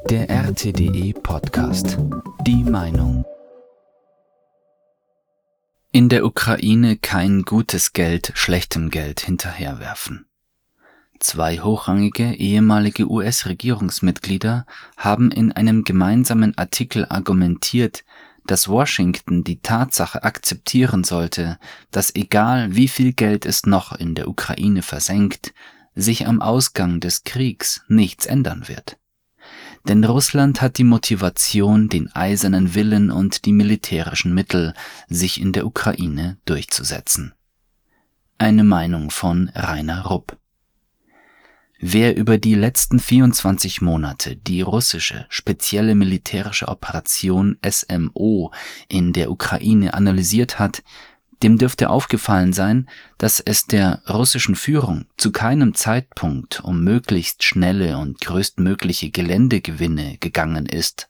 Der RTDE Podcast. Die Meinung. In der Ukraine kein gutes Geld schlechtem Geld hinterherwerfen. Zwei hochrangige ehemalige US-Regierungsmitglieder haben in einem gemeinsamen Artikel argumentiert, dass Washington die Tatsache akzeptieren sollte, dass egal wie viel Geld es noch in der Ukraine versenkt, sich am Ausgang des Kriegs nichts ändern wird. Denn Russland hat die Motivation, den eisernen Willen und die militärischen Mittel, sich in der Ukraine durchzusetzen. Eine Meinung von Rainer Rupp. Wer über die letzten 24 Monate die russische spezielle militärische Operation SMO in der Ukraine analysiert hat, dem dürfte aufgefallen sein, dass es der russischen Führung zu keinem Zeitpunkt um möglichst schnelle und größtmögliche Geländegewinne gegangen ist.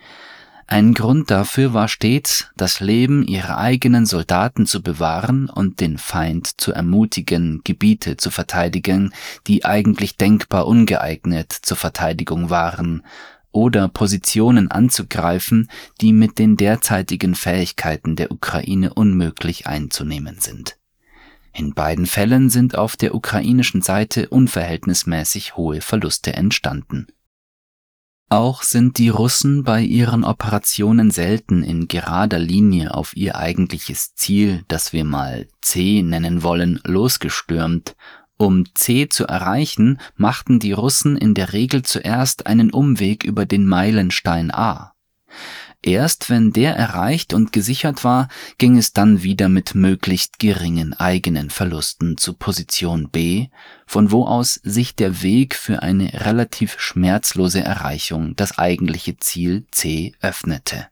Ein Grund dafür war stets, das Leben ihrer eigenen Soldaten zu bewahren und den Feind zu ermutigen, Gebiete zu verteidigen, die eigentlich denkbar ungeeignet zur Verteidigung waren, oder Positionen anzugreifen, die mit den derzeitigen Fähigkeiten der Ukraine unmöglich einzunehmen sind. In beiden Fällen sind auf der ukrainischen Seite unverhältnismäßig hohe Verluste entstanden. Auch sind die Russen bei ihren Operationen selten in gerader Linie auf ihr eigentliches Ziel, das wir mal C nennen wollen, losgestürmt. Um C zu erreichen, machten die Russen in der Regel zuerst einen Umweg über den Meilenstein A. Erst wenn der erreicht und gesichert war, ging es dann wieder mit möglichst geringen eigenen Verlusten zu Position B, von wo aus sich der Weg für eine relativ schmerzlose Erreichung das eigentliche Ziel C öffnete.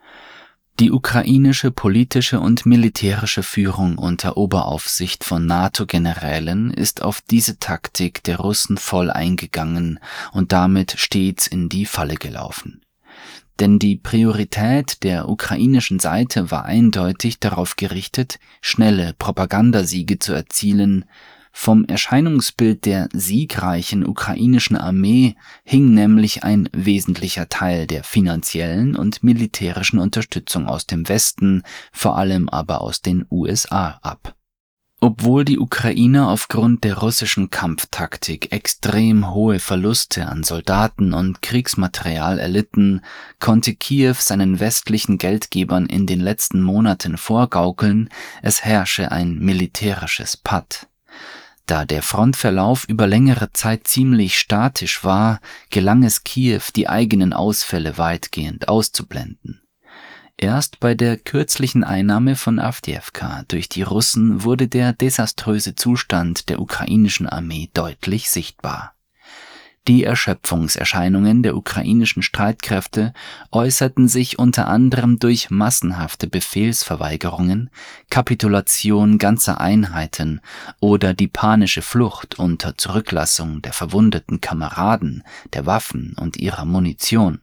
Die ukrainische politische und militärische Führung unter Oberaufsicht von NATO-Generälen ist auf diese Taktik der Russen voll eingegangen und damit stets in die Falle gelaufen. Denn die Priorität der ukrainischen Seite war eindeutig darauf gerichtet, schnelle Propagandasiege zu erzielen. Vom Erscheinungsbild der siegreichen ukrainischen Armee hing nämlich ein wesentlicher Teil der finanziellen und militärischen Unterstützung aus dem Westen, vor allem aber aus den USA ab. Obwohl die Ukrainer aufgrund der russischen Kampftaktik extrem hohe Verluste an Soldaten und Kriegsmaterial erlitten, konnte Kiew seinen westlichen Geldgebern in den letzten Monaten vorgaukeln, es herrsche ein militärisches Patt. Da der Frontverlauf über längere Zeit ziemlich statisch war, gelang es Kiew, die eigenen Ausfälle weitgehend auszublenden. Erst bei der kürzlichen Einnahme von Awdijiwka durch die Russen wurde der desaströse Zustand der ukrainischen Armee deutlich sichtbar. Die Erschöpfungserscheinungen der ukrainischen Streitkräfte äußerten sich unter anderem durch massenhafte Befehlsverweigerungen, Kapitulation ganzer Einheiten oder die panische Flucht unter Zurücklassung der verwundeten Kameraden, der Waffen und ihrer Munition.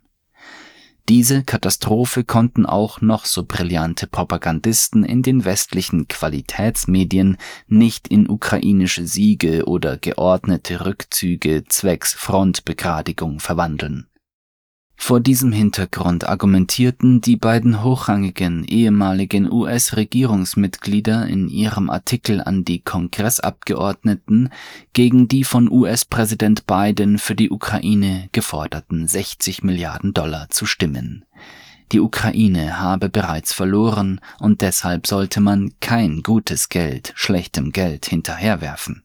Diese Katastrophe konnten auch noch so brillante Propagandisten in den westlichen Qualitätsmedien nicht in ukrainische Siege oder geordnete Rückzüge zwecks Frontbegradigung verwandeln. Vor diesem Hintergrund argumentierten die beiden hochrangigen ehemaligen US-Regierungsmitglieder in ihrem Artikel an die Kongressabgeordneten gegen die von US-Präsident Biden für die Ukraine geforderten $60 Milliarden zu stimmen. Die Ukraine habe bereits verloren und deshalb sollte man kein gutes Geld schlechtem Geld hinterherwerfen.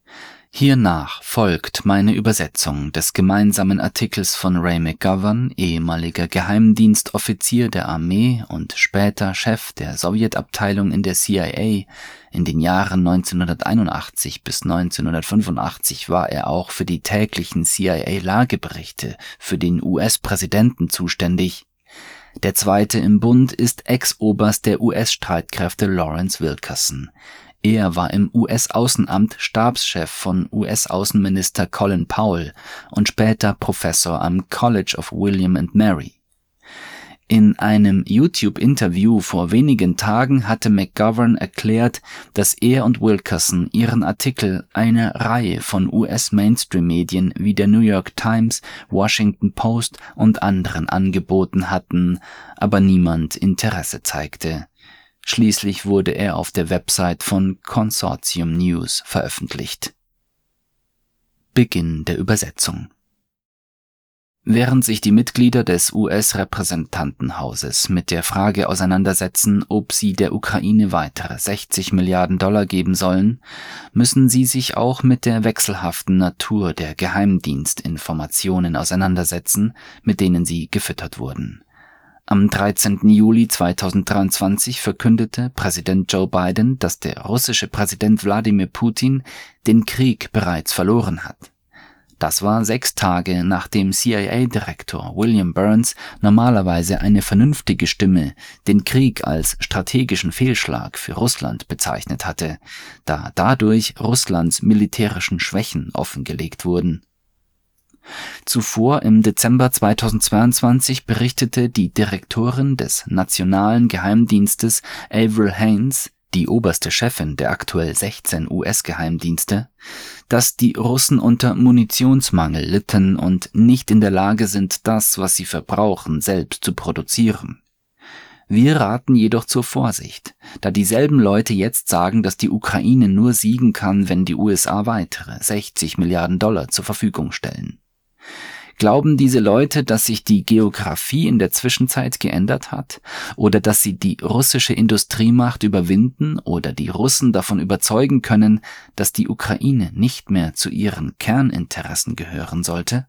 Hiernach folgt meine Übersetzung des gemeinsamen Artikels von Ray McGovern, ehemaliger Geheimdienstoffizier der Armee und später Chef der Sowjetabteilung in der CIA. In den Jahren 1981 bis 1985 war er auch für die täglichen CIA-Lageberichte für den US-Präsidenten zuständig. Der zweite im Bund ist Ex-Oberst der US-Streitkräfte Lawrence Wilkerson. Er war im US-Außenamt Stabschef von US-Außenminister Colin Powell und später Professor am College of William and Mary. In einem YouTube-Interview vor wenigen Tagen hatte McGovern erklärt, dass er und Wilkerson ihren Artikel einer Reihe von US-Mainstream-Medien wie der New York Times, Washington Post und anderen angeboten hatten, aber niemand Interesse zeigte. Schließlich wurde er auf der Website von Consortium News veröffentlicht. Beginn der Übersetzung. Während sich die Mitglieder des US-Repräsentantenhauses mit der Frage auseinandersetzen, ob sie der Ukraine weitere 60 Milliarden Dollar geben sollen, müssen sie sich auch mit der wechselhaften Natur der Geheimdienstinformationen auseinandersetzen, mit denen sie gefüttert wurden. Am 13. Juli 2023 verkündete Präsident Joe Biden, dass der russische Präsident Wladimir Putin den Krieg bereits verloren hat. Das war 6 Tage, nachdem CIA-Direktor William Burns, normalerweise eine vernünftige Stimme, den Krieg als strategischen Fehlschlag für Russland bezeichnet hatte, da dadurch Russlands militärischen Schwächen offengelegt wurden. Zuvor im Dezember 2022 berichtete die Direktorin des Nationalen Geheimdienstes Avril Haines, die oberste Chefin der aktuell 16 US-Geheimdienste, dass die Russen unter Munitionsmangel litten und nicht in der Lage sind, das, was sie verbrauchen, selbst zu produzieren. Wir raten jedoch zur Vorsicht, da dieselben Leute jetzt sagen, dass die Ukraine nur siegen kann, wenn die USA weitere 60 Milliarden Dollar zur Verfügung stellen. Glauben diese Leute, dass sich die Geografie in der Zwischenzeit geändert hat oder dass sie die russische Industriemacht überwinden oder die Russen davon überzeugen können, dass die Ukraine nicht mehr zu ihren Kerninteressen gehören sollte?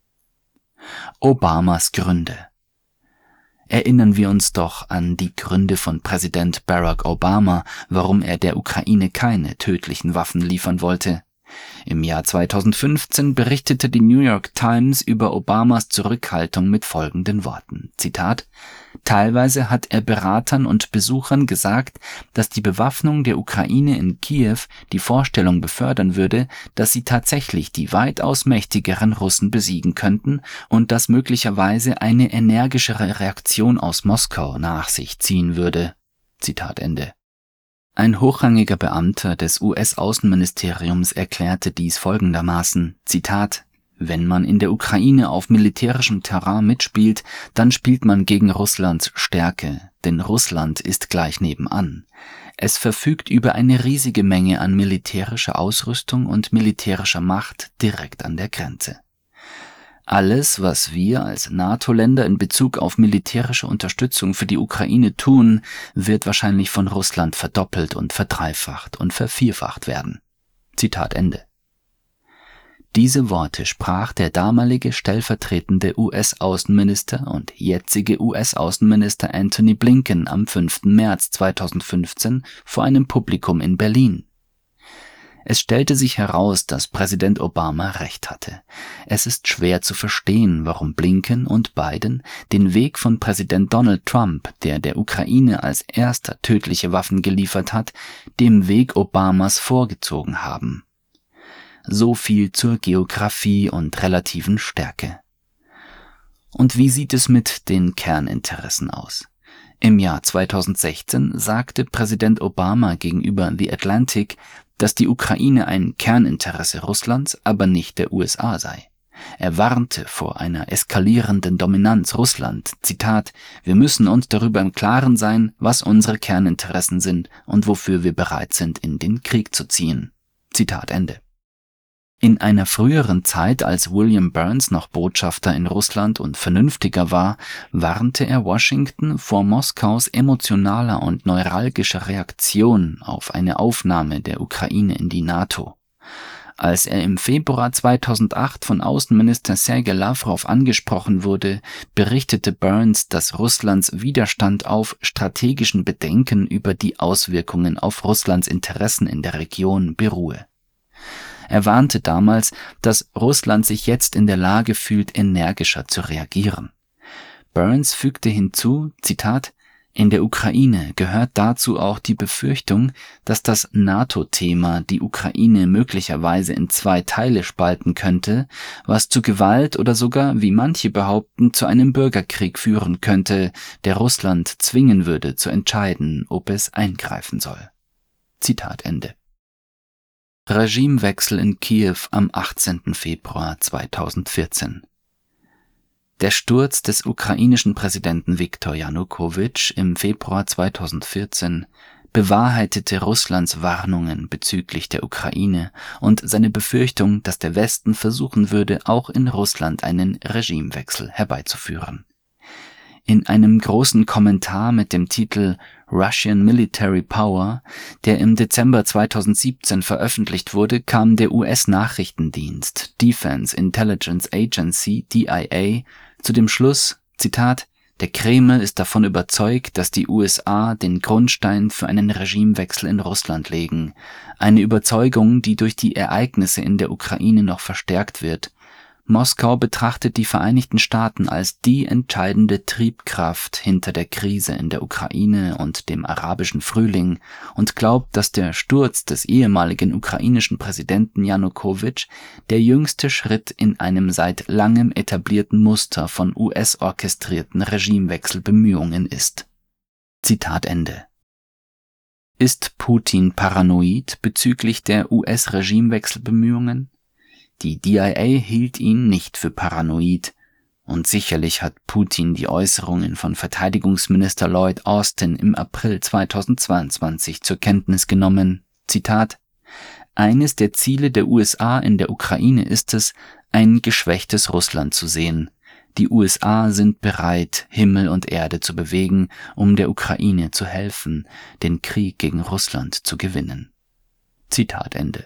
Obamas Gründe. Erinnern wir uns doch an die Gründe von Präsident Barack Obama, warum er der Ukraine keine tödlichen Waffen liefern wollte. Im Jahr 2015 berichtete die New York Times über Obamas Zurückhaltung mit folgenden Worten, Zitat: Teilweise hat er Beratern und Besuchern gesagt, dass die Bewaffnung der Ukraine in Kiew die Vorstellung befördern würde, dass sie tatsächlich die weitaus mächtigeren Russen besiegen könnten und dass möglicherweise eine energischere Reaktion aus Moskau nach sich ziehen würde. Zitat Ende. Ein hochrangiger Beamter des US-Außenministeriums erklärte dies folgendermaßen, Zitat: Wenn man in der Ukraine auf militärischem Terrain mitspielt, dann spielt man gegen Russlands Stärke, denn Russland ist gleich nebenan. Es verfügt über eine riesige Menge an militärischer Ausrüstung und militärischer Macht direkt an der Grenze. Alles, was wir als NATO-Länder in Bezug auf militärische Unterstützung für die Ukraine tun, wird wahrscheinlich von Russland verdoppelt und verdreifacht und vervierfacht werden. Zitat Ende. Diese Worte sprach der damalige stellvertretende US-Außenminister und jetzige US-Außenminister Antony Blinken am 5. März 2015 vor einem Publikum in Berlin. Es stellte sich heraus, dass Präsident Obama recht hatte. Es ist schwer zu verstehen, warum Blinken und Biden den Weg von Präsident Donald Trump, der Ukraine als erster tödliche Waffen geliefert hat, dem Weg Obamas vorgezogen haben. So viel zur Geografie und relativen Stärke. Und wie sieht es mit den Kerninteressen aus? Im Jahr 2016 sagte Präsident Obama gegenüber The Atlantic, dass die Ukraine ein Kerninteresse Russlands, aber nicht der USA sei. Er warnte vor einer eskalierenden Dominanz Russland, Zitat: Wir müssen uns darüber im Klaren sein, was unsere Kerninteressen sind und wofür wir bereit sind, in den Krieg zu ziehen. Zitat Ende. In einer früheren Zeit, als William Burns noch Botschafter in Russland und vernünftiger war, warnte er Washington vor Moskaus emotionaler und neuralgischer Reaktion auf eine Aufnahme der Ukraine in die NATO. Als er im Februar 2008 von Außenminister Sergei Lavrov angesprochen wurde, berichtete Burns, dass Russlands Widerstand auf strategischen Bedenken über die Auswirkungen auf Russlands Interessen in der Region beruhe. Er warnte damals, dass Russland sich jetzt in der Lage fühlt, energischer zu reagieren. Burns fügte hinzu, Zitat: In der Ukraine gehört dazu auch die Befürchtung, dass das NATO-Thema die Ukraine möglicherweise in 2 Teile spalten könnte, was zu Gewalt oder sogar, wie manche behaupten, zu einem Bürgerkrieg führen könnte, der Russland zwingen würde zu entscheiden, ob es eingreifen soll. Zitat Ende. Regimewechsel in Kiew am 18. Februar 2014. Der Sturz des ukrainischen Präsidenten Viktor Janukowitsch im Februar 2014 bewahrheitete Russlands Warnungen bezüglich der Ukraine und seine Befürchtung, dass der Westen versuchen würde, auch in Russland einen Regimewechsel herbeizuführen. In einem großen Kommentar mit dem Titel Russian Military Power, der im Dezember 2017 veröffentlicht wurde, kam der US-Nachrichtendienst Defense Intelligence Agency (DIA) zu dem Schluss, Zitat, der Kreml ist davon überzeugt, dass die USA den Grundstein für einen Regimewechsel in Russland legen, eine Überzeugung, die durch die Ereignisse in der Ukraine noch verstärkt wird. Moskau betrachtet die Vereinigten Staaten als die entscheidende Triebkraft hinter der Krise in der Ukraine und dem arabischen Frühling und glaubt, dass der Sturz des ehemaligen ukrainischen Präsidenten Janukowitsch der jüngste Schritt in einem seit langem etablierten Muster von US-orchestrierten Regimewechselbemühungen ist. Zitat Ende. Ist Putin paranoid bezüglich der US-Regimewechselbemühungen? Die DIA hielt ihn nicht für paranoid, und sicherlich hat Putin die Äußerungen von Verteidigungsminister Lloyd Austin im April 2022 zur Kenntnis genommen. Zitat: Eines der Ziele der USA in der Ukraine ist es, ein geschwächtes Russland zu sehen. Die USA sind bereit, Himmel und Erde zu bewegen, um der Ukraine zu helfen, den Krieg gegen Russland zu gewinnen. Zitat Ende.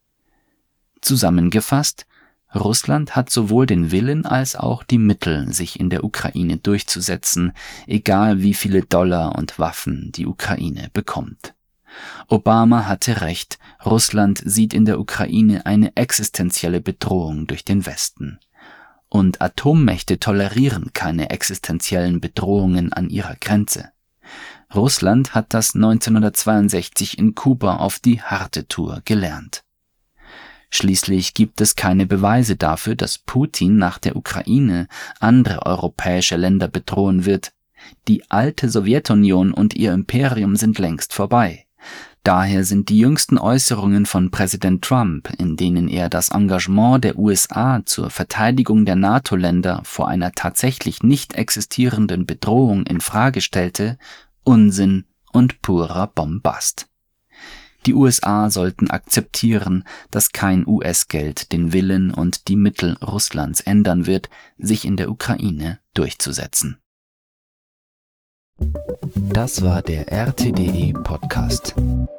Zusammengefasst, Russland hat sowohl den Willen als auch die Mittel, sich in der Ukraine durchzusetzen, egal wie viele Dollar und Waffen die Ukraine bekommt. Obama hatte recht, Russland sieht in der Ukraine eine existenzielle Bedrohung durch den Westen. Und Atommächte tolerieren keine existenziellen Bedrohungen an ihrer Grenze. Russland hat das 1962 in Kuba auf die harte Tour gelernt. Schließlich gibt es keine Beweise dafür, dass Putin nach der Ukraine andere europäische Länder bedrohen wird. Die alte Sowjetunion und ihr Imperium sind längst vorbei. Daher sind die jüngsten Äußerungen von Präsident Trump, in denen er das Engagement der USA zur Verteidigung der NATO-Länder vor einer tatsächlich nicht existierenden Bedrohung in Frage stellte, Unsinn und purer Bombast. Die USA sollten akzeptieren, dass kein US-Geld den Willen und die Mittel Russlands ändern wird, sich in der Ukraine durchzusetzen. Das war der RTDE Podcast.